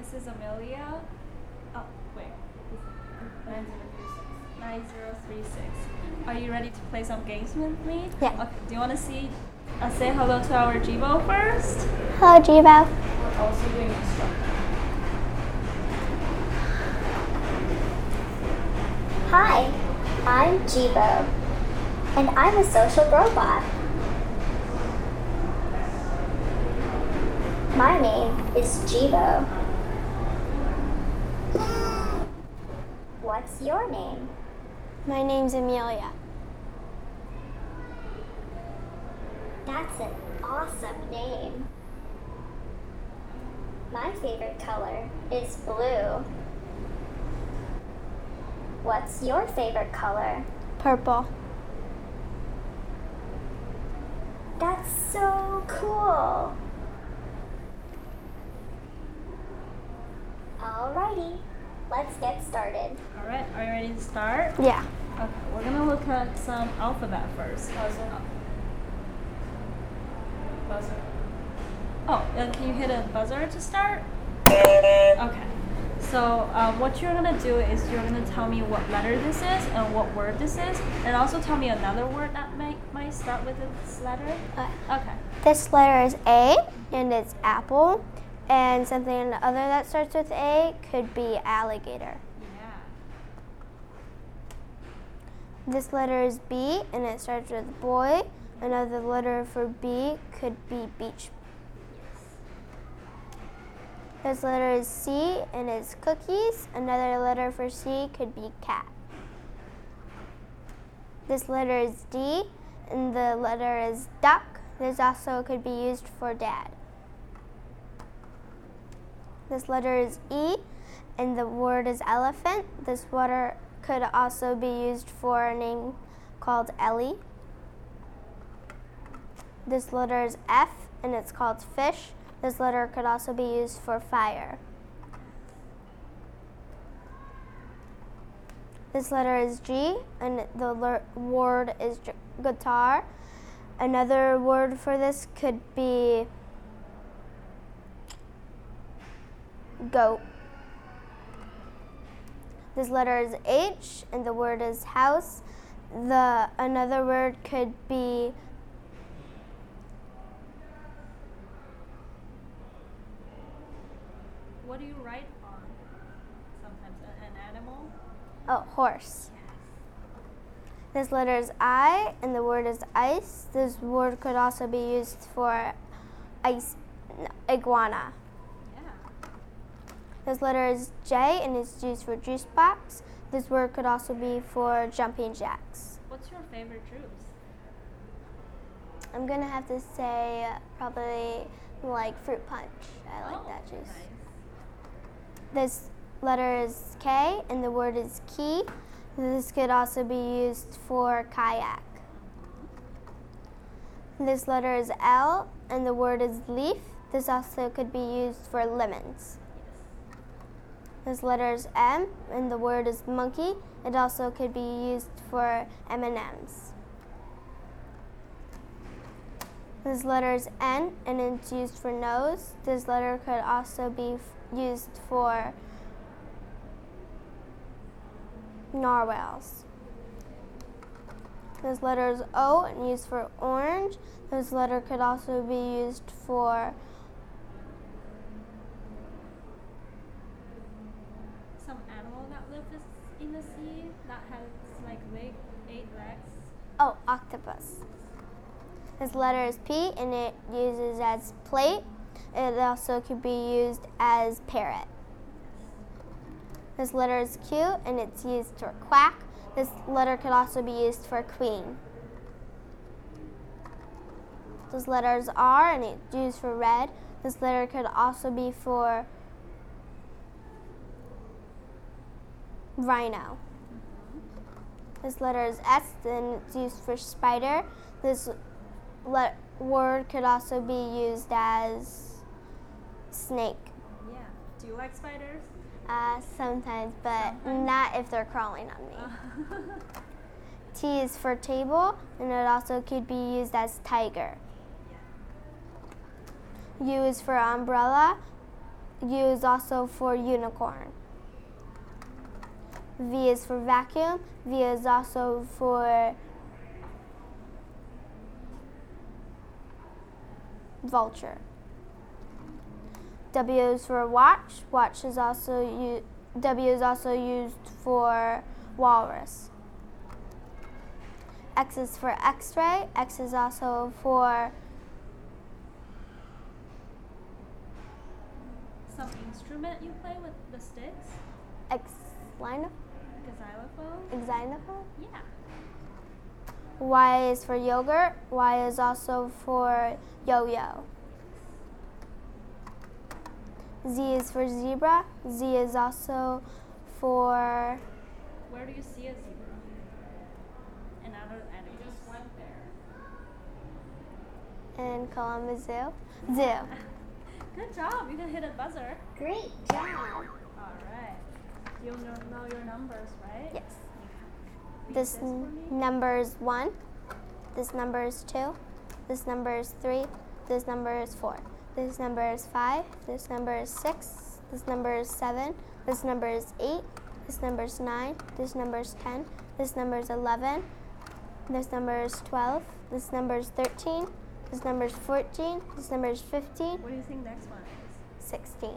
this is Amelia. Oh, wait. 9036. 9036. Are you ready to play some games with me? Yeah. Okay. Do you want to say hello to our Jibo first? Hello, Jibo. We're also doing instructor. Hi, I'm Jibo, and I'm a social robot. My name is Jibo. What's your name? My name's Amelia. That's an awesome name. My favorite color is blue. What's your favorite color? Purple. That's so cool. Alrighty, let's get started. Alright, are you ready to start? Yeah. Okay, we're gonna look at some alphabet first. Buzzer. Oh, can you hit a buzzer to start? Okay. So what you're gonna do is you're gonna tell me what letter this is and what word this is, and also tell me another word that might start with this letter. Okay. This letter is A, and it's apple. And something other that starts with A could be alligator. Yeah. This letter is B, and it starts with boy. Another letter for B could be beach. This letter is C, and it's cookies. Another letter for C could be cat. This letter is D, and the letter is duck. This also could be used for dad. This letter is E, and the word is elephant. This letter could also be used for a name called Ellie. This letter is F, and it's called fish. This letter could also be used for fire. This letter is G, and the word is guitar. Another word for this could be goat. This letter is H, and the word is house. Another word could be What do you write on? Sometimes an animal. oh, horse. This letter is I, and the word is ice. This word could also be used for iguana. This letter is J, and it's used for juice box. This word could also be for jumping jacks. What's your favorite juice? I'm gonna have to say probably like fruit punch. I like that juice. Nice. This letter is K, and the word is key. This could also be used for kayak. This letter is L, and the word is leaf. This also could be used for lemons. This letter is M, and the word is monkey. It also could be used for M&Ms. This letter is N, and it's used for nose. This letter could also be used for narwhals. This letter is O, and used for orange. This letter could also be used for Some animal that lives in the sea that has like 8 legs. oh, octopus. This letter is P, and it uses as plate. It also could be used as parrot. This letter is Q, and it's used for quack. This letter could also be used for queen. This letter is R, and it's used for red. This letter could also be for rhino. This letter is S, and it's used for spider. This word could also be used as snake. Yeah. Do you like spiders? Sometimes, but not if they're crawling on me. T is for table, and it also could be used as tiger. U is for umbrella. U is also for unicorn. V is for vacuum. V is also for vulture. W is for watch. Watch is also W is also used for walrus. X is for X-ray. X is also for Some instrument you play with the sticks? xylophone. Xylophone? Yeah. Y is for yogurt. Y is also for yo-yo. Z is for zebra. Z is also for Where do you see a zebra? Another animal. You just went there. in Columbus Zoo. Zoo. Good job. You can hit a buzzer. Great job. All right. You know your numbers, right? Yes. Read This for me. number is 1. This number is 2. This number is 3. This number is 4. This number is 5. This number is 6. This number is 7. This number is 8. This number is 9. This number is 10. This number is 11. This number is 12. This number is 13. This number is 14. This number is 15. What do you think next one is? 16.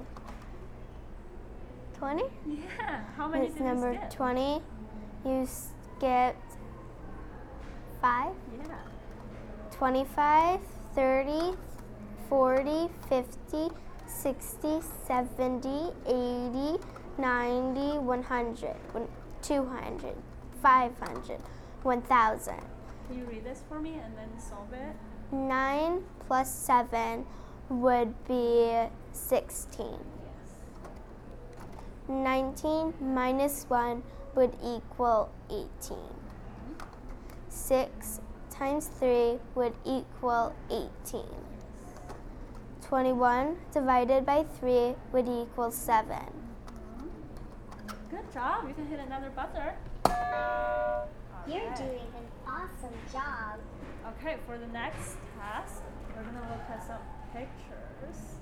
20. Yeah. How many This did number you skip? 20. You skipped 5. Yeah. 25, 30, 40, 50, 60, 70, 80, 90, 100, 200, 500, 1000. Can you read this for me and then solve it? 9 plus 7 would be 16. Yes. 19 minus 1 would equal 18. 6 times 3 would equal 18. 21 divided by 3 would equal 7. Good job. You can hit another buzzer. You're Alright. doing an awesome job. Okay, for the next task, we're gonna look at some pictures.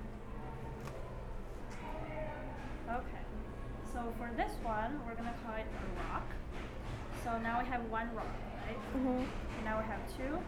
Okay, so for this one, we're gonna call it a rock. So now we have one rock, right? Mm-hmm. And now we have two.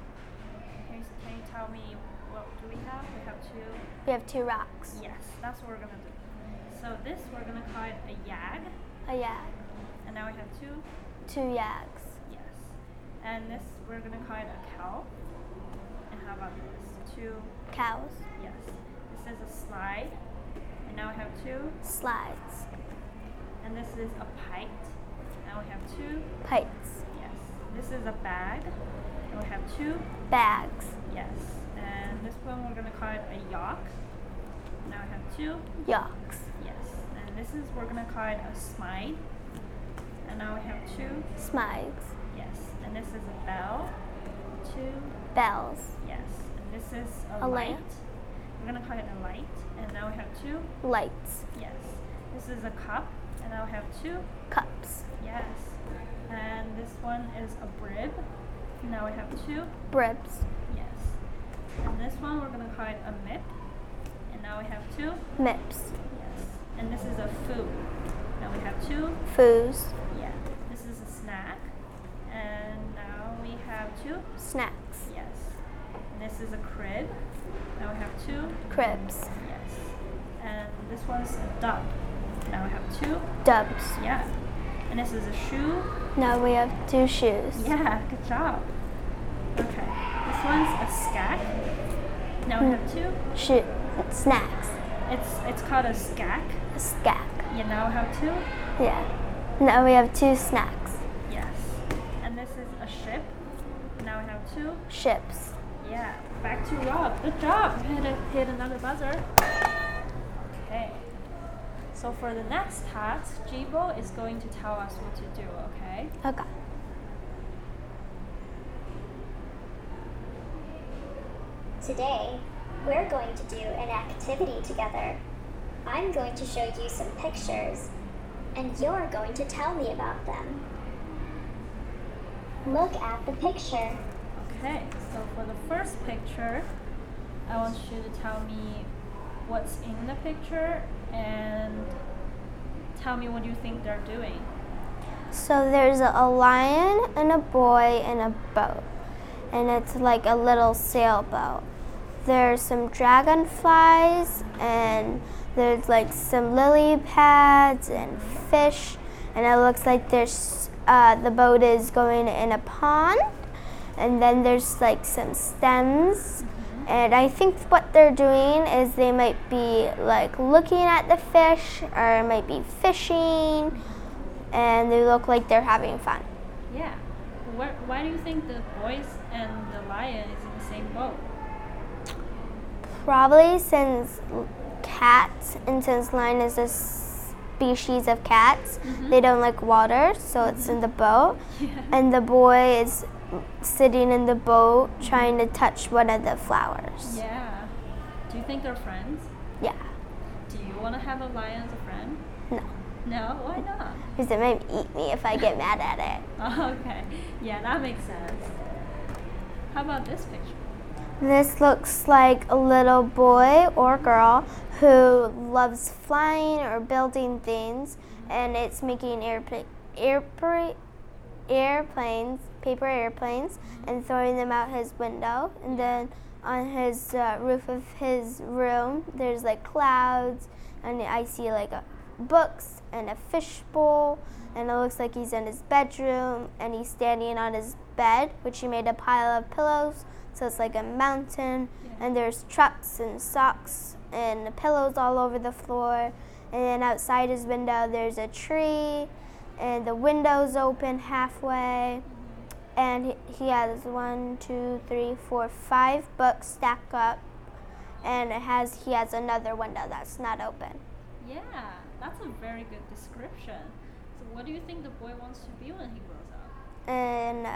Can you tell me what do we have? We have two. We have 2 rocks. Yes, that's what we're gonna do. So this we're gonna call it a yag, A yag. and now we have 2. 2 yags. Yes. And this we're gonna call it a cow. And how about this? 2. Cows. Yes. This is a slide. And now we have 2. Slides. And this is a pint. Now we have 2. Pipes. Yes. This is a bag. And we have 2. Bags. Yes. And this one we're gonna call it a yacht. Now we have 2. Yaks. Yes. And this is we're gonna call it a smide. And now we have 2. Smides. Yes. And this is a bell. 2. Bells. Yes. And this is a A light. lamp. We're gonna call it a light. And now we have 2. Lights. Yes. This is a cup. And now we have 2. Cups. Yes. And this one is a brib. Now we have 2. Bribs. Yes. And this one we're gonna call it a mip. And now we have 2. Mips. Yes. And this is a foo. Now we have 2. Foos. Yeah. This is a snack. And now we have 2. Snacks. Yes. And this is a crib. Now we have 2. Cribs. Yes. And this one's a dub. Now we have 2. Dubs. Yeah. And this is a shoe. Now we have 2 shoes. Yeah, good job. Okay. This one's a skack. Now we have 2. Snacks. It's called a skack. A skack. Yeah, now we have 2. Yeah. Now we have 2 snacks. Yes. And this is a ship. Now we have 2. Ships. Yeah. Back to Rob. Good job. You hit another buzzer. Okay. So for the next task, Jibo is going to tell us what to do, okay? Okay. Today, we're going to do an activity together. I'm going to show you some pictures, and you're going to tell me about them. Look at the picture. Okay, so for the first picture, I want you to tell me what's in the picture and tell me what you think they're doing. So there's a lion and a boy and a boat, and it's like a little sailboat. There's some dragonflies, and there's like some lily pads and fish, and it looks like there's the boat is going in a pond, and then there's like some stems. And I think what they're doing is they might be like looking at the fish or might be fishing, and they look like they're having fun. Yeah. Why do you think the boys and the lion is in the same boat? Probably since cats and since lion is a species of cats, they don't like water, so it's in the boat. Yeah. And the boy is sitting in the boat trying to touch one of the flowers. Yeah. Do you think they're friends? Yeah. Do you want to have a lion as a friend? No. No? Why not? Because it might eat me if I get mad at it. Oh, okay. Yeah, that makes sense. How about this picture? This looks like a little boy or girl who loves flying or building things, and it's making paper airplanes, and throwing them out his window. And then on his roof of his room, there's like clouds, and I see like books and a fishbowl, and it looks like he's in his bedroom, and he's standing on his bed, which he made a pile of pillows, so it's like a mountain. And there's trucks and socks and pillows all over the floor. And then outside his window there's a tree, and the window's open halfway, and he has 5 books stacked up, and he has another window that's not open. Yeah, that's a very good description. So what do you think the boy wants to be when he grows up? And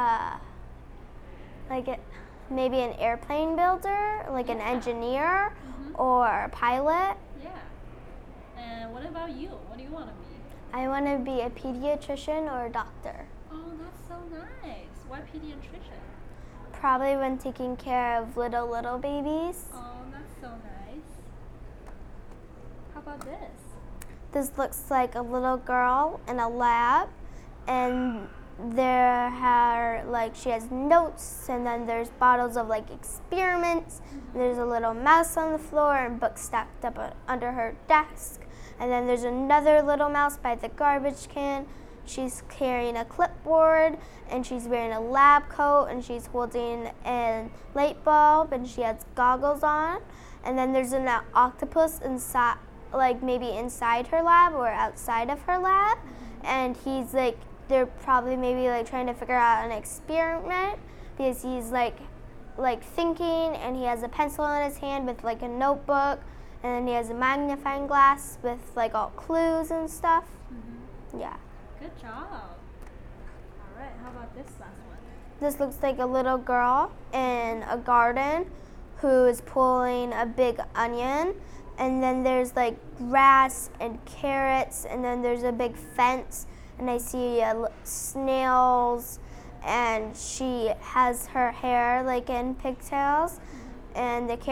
maybe an airplane builder, like an engineer or a pilot. Yeah. And what about you? What do you want to be? I want to be a pediatrician or a doctor. Oh, that's so nice. Why pediatrician? Probably when taking care of little babies. Oh, that's so nice. How about this? This looks like a little girl in a lab, and she has notes, and then there's bottles of like experiments. There's a little mouse on the floor and books stacked up under her desk. And then there's another little mouse by the garbage can. She's carrying a clipboard, and she's wearing a lab coat, and she's holding a light bulb, and she has goggles on. And then there's an octopus inside, like maybe inside her lab or outside of her lab. And he's like, they're probably maybe like trying to figure out an experiment, because he's like thinking, and he has a pencil in his hand with like a notebook, and then he has a magnifying glass with like all clues and stuff. Yeah. Good job. All right, how about this last one? This looks like a little girl in a garden who is pulling a big onion, and then there's like grass and carrots, and then there's a big fence, and I see snails, and she has her hair like in pigtails, and the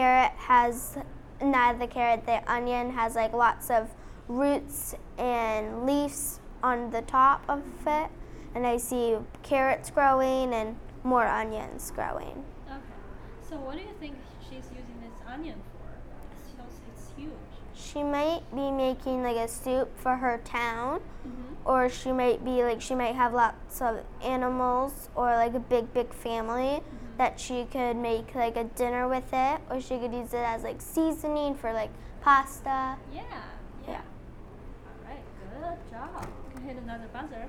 onion has like lots of roots and leaves on the top of it, and I see carrots growing and more onions growing. Okay. So what do you think she's using this onion for? It's huge. She might be making like a soup for her town, or she might have lots of animals, or like a big family that she could make like a dinner with it, or she could use it as like seasoning for like pasta. Yeah. All right, good job. You can hit another buzzer.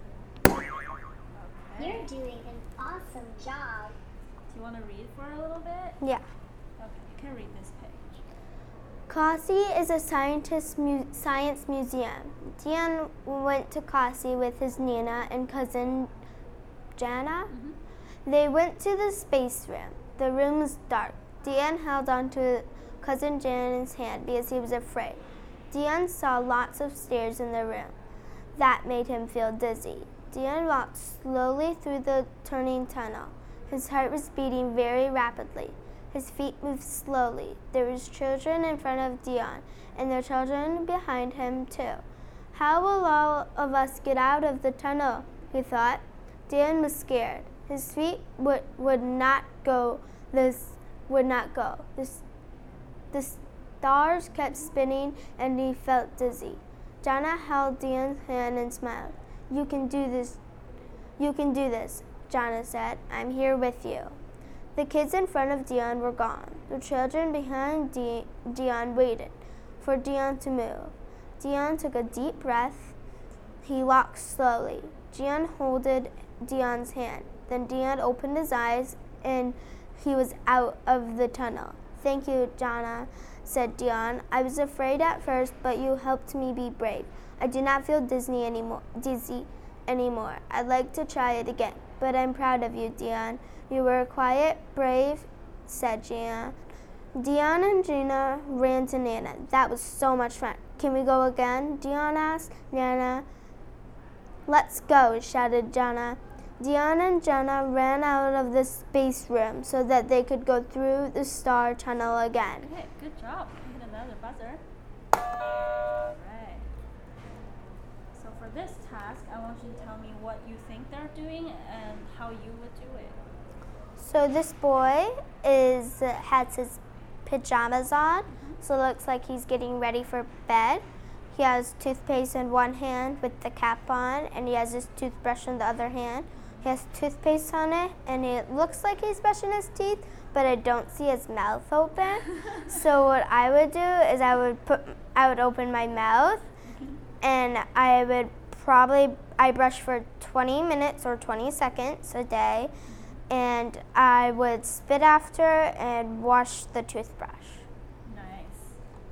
Okay. You're doing an awesome job. Do you want to read for a little bit? Yeah. Okay, you can read this page. Kasi is a science museum. Dian went to Kasi with his Nina and cousin Jana. They went to the space room. The room was dark. Dian held on to cousin Jan's hand because he was afraid. Dian saw lots of stairs in the room. That made him feel dizzy. Dian walked slowly through the turning tunnel. His heart was beating very rapidly. His feet moved slowly. There was children in front of Dion, and there were children behind him too. How will all of us get out of the tunnel? He thought. Dion was scared. His feet would not go. This would not go. The stars kept spinning, and he felt dizzy. Jana held Dion's hand and smiled. You can do this. You can do this, Jana said. I'm here with you. The kids in front of Dion were gone. The children behind Dion waited for Dion to move. Dion took a deep breath. He walked slowly. Dion holded Dion's hand. Then Dion opened his eyes and he was out of the tunnel. Thank you, Jana, said Dion. I was afraid at first, but you helped me be brave. I do not feel dizzy anymore. I'd like to try it again, but I'm proud of you, Dion. You were quiet, brave, said Jana. Dion and Gina ran to Nana. That was so much fun. Can we go again? Dion asked. Nana, let's go, shouted Jana. Dion and Jana ran out of the space room so that they could go through the star tunnel again. Okay, good job. You hit another buzzer. Alright. So for this task, I want you to tell me what you think they're doing and how you would do it. So this boy has his pajamas on, so it looks like he's getting ready for bed. He has toothpaste in one hand with the cap on, and he has his toothbrush in the other hand. He has toothpaste on it, and it looks like he's brushing his teeth, but I don't see his mouth open. So what I would do is I would open my mouth, and I brush for 20 minutes or 20 seconds a day, and I would spit after and wash the toothbrush. Nice.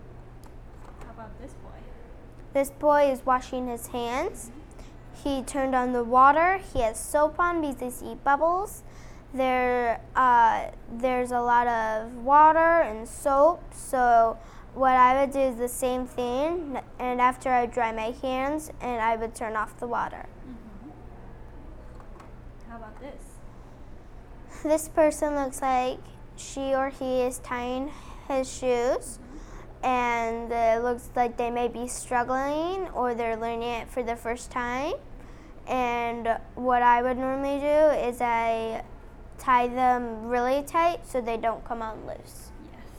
How about this boy? This boy is washing his hands. He turned on the water. He has soap on because they see bubbles. There's a lot of water and soap. So what I would do is the same thing. And after I dry my hands, and I would turn off the water. How about this? This person looks like she or he is tying his shoes. And it looks like they may be struggling or they're learning it for the first time. And what I would normally do is I tie them really tight so they don't come on loose. Yes.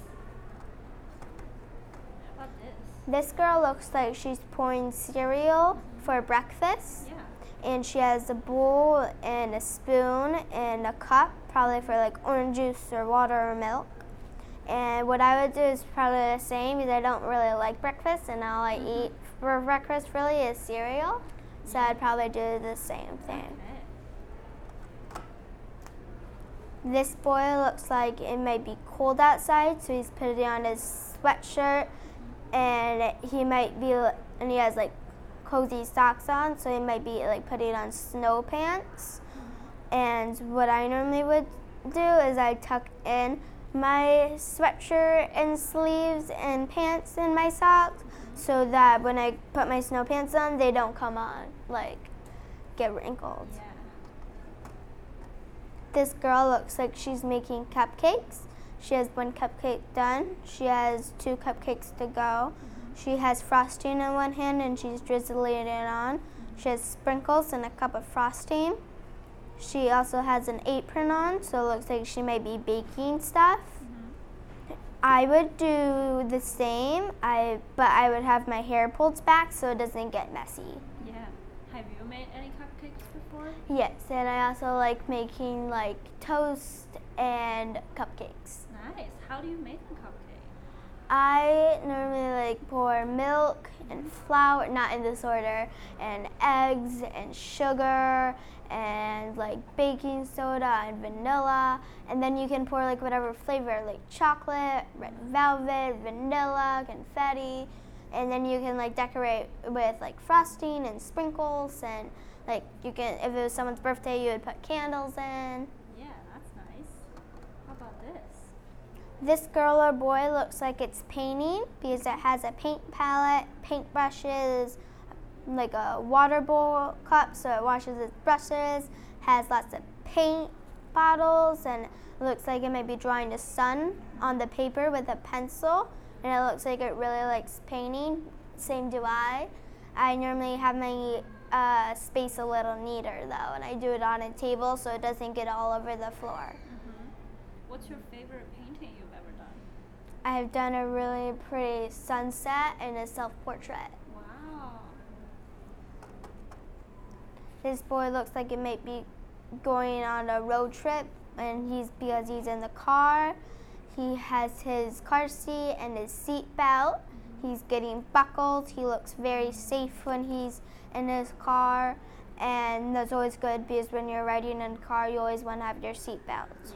How about this? This girl looks like she's pouring cereal for breakfast. Yeah. And she has a bowl and a spoon and a cup, probably for like orange juice or water or milk. And what I would do is probably the same because I don't really like breakfast, and all I eat for breakfast really is cereal. So I'd probably do the same thing. Okay. This boy looks like it may be cold outside, so he's putting on his sweatshirt, and he has like cozy socks on, so he might be like putting on snow pants. And what I normally would do is I tuck in my sweatshirt and sleeves and pants and my socks so that when I put my snow pants on, they don't come on, like get wrinkled. Yeah. This girl looks like she's making cupcakes. She has one cupcake done. She has 2 cupcakes to go. She has frosting in one hand and she's drizzling it on. She has sprinkles and a cup of frosting. She also has an apron on, so it looks like she may be baking stuff. I would do the same, but I would have my hair pulled back so it doesn't get messy. Yeah. Have you made any cupcakes before? Yes, and I also like making like toast and cupcakes. Nice. How do you make a cupcake? I normally like pour milk and flour, not in this order, and eggs and sugar and like baking soda and vanilla, and then you can pour like whatever flavor, like chocolate, red velvet, vanilla, confetti, and then you can like decorate with like frosting and sprinkles, and like you can, if it was someone's birthday, you would put candles in. Yeah, that's nice. How about this? This girl or boy looks like it's painting because it has a paint palette, paint brushes, like a water bowl cup so it washes its brushes, has lots of paint bottles, and it looks like it might be drawing the sun on the paper with a pencil, and it looks like it really likes painting. Same do I. I normally have my space a little neater though, and I do it on a table so it doesn't get all over the floor. What's your favorite painting you've ever done? I've done a really pretty sunset and a self-portrait. Wow. This boy looks like it might be going on a road trip, and because he's in the car. He has his car seat and his seat belt. He's getting buckled. He looks very safe when he's in his car, and that's always good because when you're riding in a car, you always want to have your seat belt. Yes.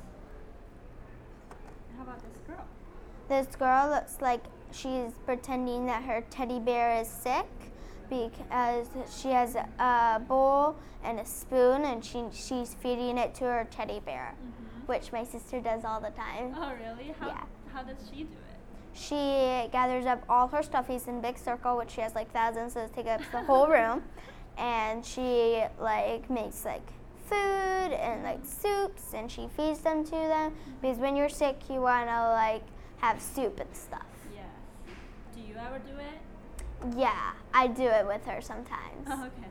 How about this girl? This girl looks like she's pretending that her teddy bear is sick because she has a bowl and a spoon, and she's feeding it to her teddy bear, which my sister does all the time. Oh, really? Yeah. How does she do it? She gathers up all her stuffies in a big circle, which she has like thousands, so it takes up the whole room. And she makes food and soups, and she feeds them to them because when you're sick, you wanna have soup and stuff. Yes. Do you ever do it? Yeah, I do it with her sometimes. Oh, okay.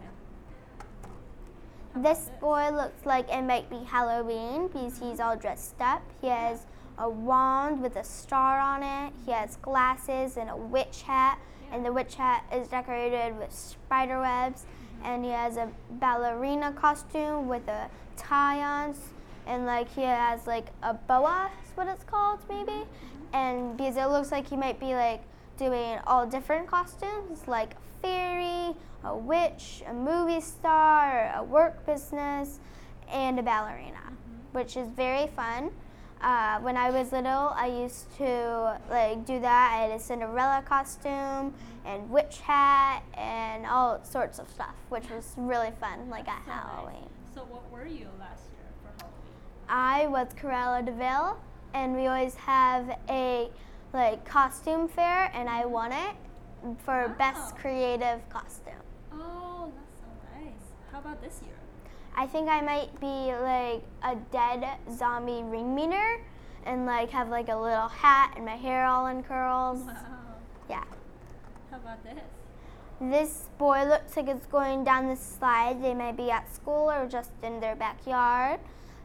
This boy looks like it might be Halloween because he's all dressed up. He has a wand with a star on it. He has glasses and a witch hat, and the witch hat is decorated with spider webs. And he has a ballerina costume with a tie on, and he has a boa, is what it's called maybe. And because it looks like he might be doing all different costumes, like a fairy, a witch, a movie star, a work business, and a ballerina, which is very fun. When I was little, I used to do that. I had a Cinderella costume and witch hat and all sorts of stuff, which was really fun, at Halloween. Nice. So what were you last year for Halloween? I was Corella DeVille, and we always have a costume fair, and I won it for best creative costume. Oh, that's so nice. How about this year? I think I might be a dead zombie ring meter and have a little hat and my hair all in curls. Wow. Yeah. How about this? This boy looks like it's going down the slide. They might be at school or just in their backyard.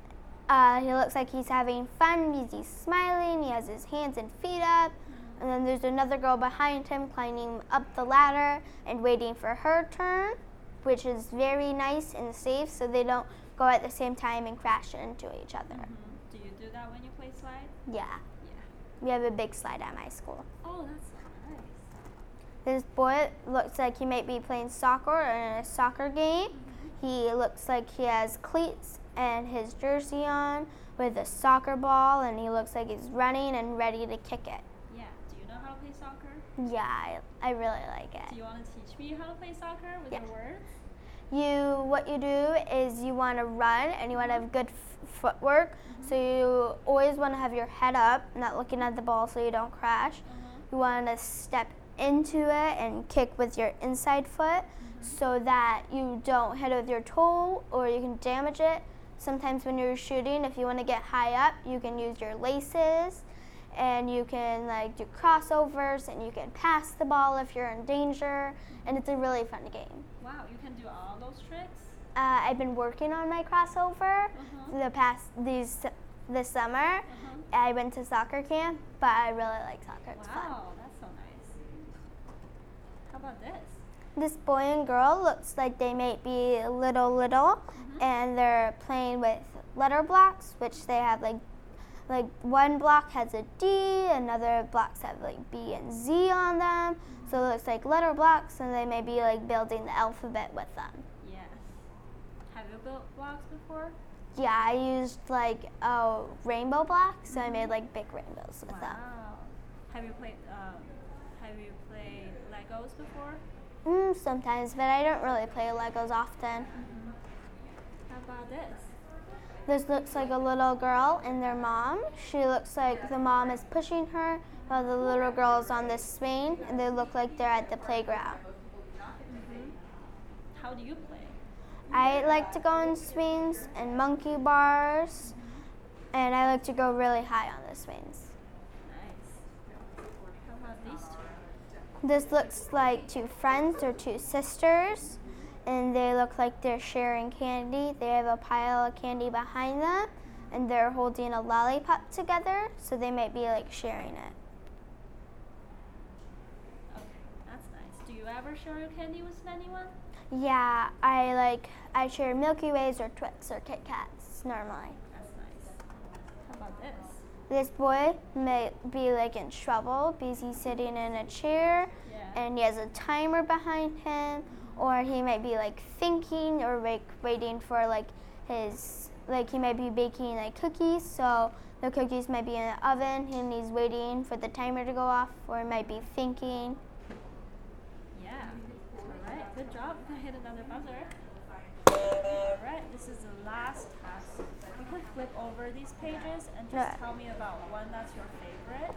He looks like he's having fun because he's smiling. He has his hands and feet up. And then there's another girl behind him climbing up the ladder and waiting for her turn, which is very nice and safe so they don't go at the same time and crash into each other. Do you do that when you play slide? Yeah. We have a big slide at my school. Oh, that's so nice. This boy looks like he might be playing soccer or in a soccer game. He looks like he has cleats and his jersey on with a soccer ball, and he looks like he's running and ready to kick it. Yeah. Do you know how to play soccer? Yeah, I really like it. Do you want to teach me how to play soccer with Yeah. your words? What you do is you want to run and you want to have good footwork. So you always want to have your head up, not looking at the ball so you don't crash. You want to step into it and kick with your inside foot so that you don't hit it with your toe or you can damage it. Sometimes when you're shooting, if you want to get high up, you can use your laces, and you can do crossovers, and you can pass the ball if you're in danger, and it's a really fun game. Wow, you can do all those tricks? I've been working on my crossover this summer. I went to soccer camp, but I really like soccer. It's fun. Wow, that's so nice. How about this? This boy and girl looks like they might be little, and they're playing with letter blocks, which they have one block has a D, another blocks have B and Z on them. So it looks like letter blocks, and they may be building the alphabet with them. Yes. Have you built blocks before? Yeah, I used a rainbow block, so I made big rainbows with them. Wow. Have you played Legos before? Sometimes, but I don't really play Legos often. How about this? This looks like a little girl and their mom. She looks like the mom is pushing her while the little girl is on this swing, and they look like they're at the playground. How do you play? I like to go on swings and monkey bars, and I like to go really high on the swings. Nice. How about these two? This looks like two friends or two sisters, and they look like they're sharing candy. They have a pile of candy behind them, and they're holding a lollipop together, so they might be like sharing it. Okay, that's nice. Do you ever share your candy with anyone? Yeah, I share Milky Ways or Twix or Kit Kats normally. That's nice. How about this? This boy may be like in trouble because he's sitting in a chair Yeah. and he has a timer behind him, or he might be like thinking or like waiting for like his, like he might be baking like cookies, so the cookies might be in the oven and he's waiting for the timer to go off, or he might be thinking. Yeah. All right. Good job. You can hit another buzzer. All right. This is the last task. You can flip over these pages and just Yeah. tell me about one that's your favorite.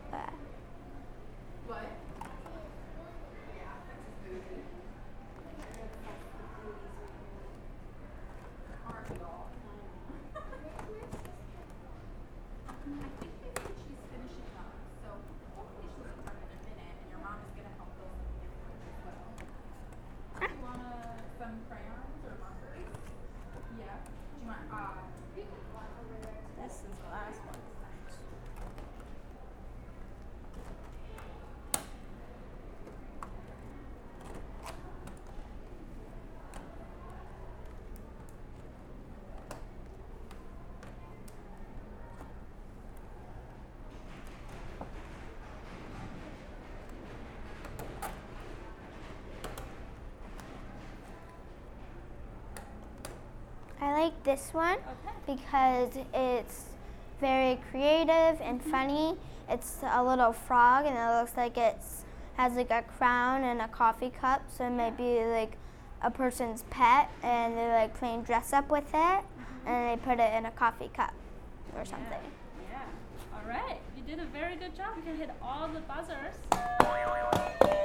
This is the last one. I like this one Okay. because it's very creative and funny. It's a little frog and it looks like it's has like a crown and a coffee cup, so it might be like a person's pet and they're like playing dress up with it and they put it in a coffee cup or something. Yeah. All right. You did a very good job. You can hit all the buzzers.